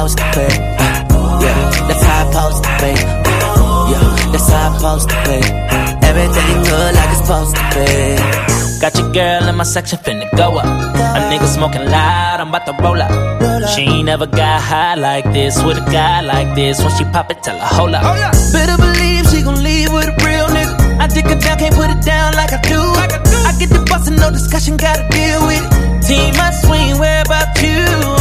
supposed to be. Yeah, that's how it's supposed to be. Yeah, that's how it's supposed to be. Everything good like it's supposed to be. Got your girl in my section finna go up. A nigga smoking loud, I'm about to roll up. She ain't never got high like this with a guy like this. When she pop it, tell her hold up. Better believe she gon' leave with a real nigga. I dick her down, can't put it down like I do. I get the bustin', no discussion, gotta deal with it. Team, I swing, where about you?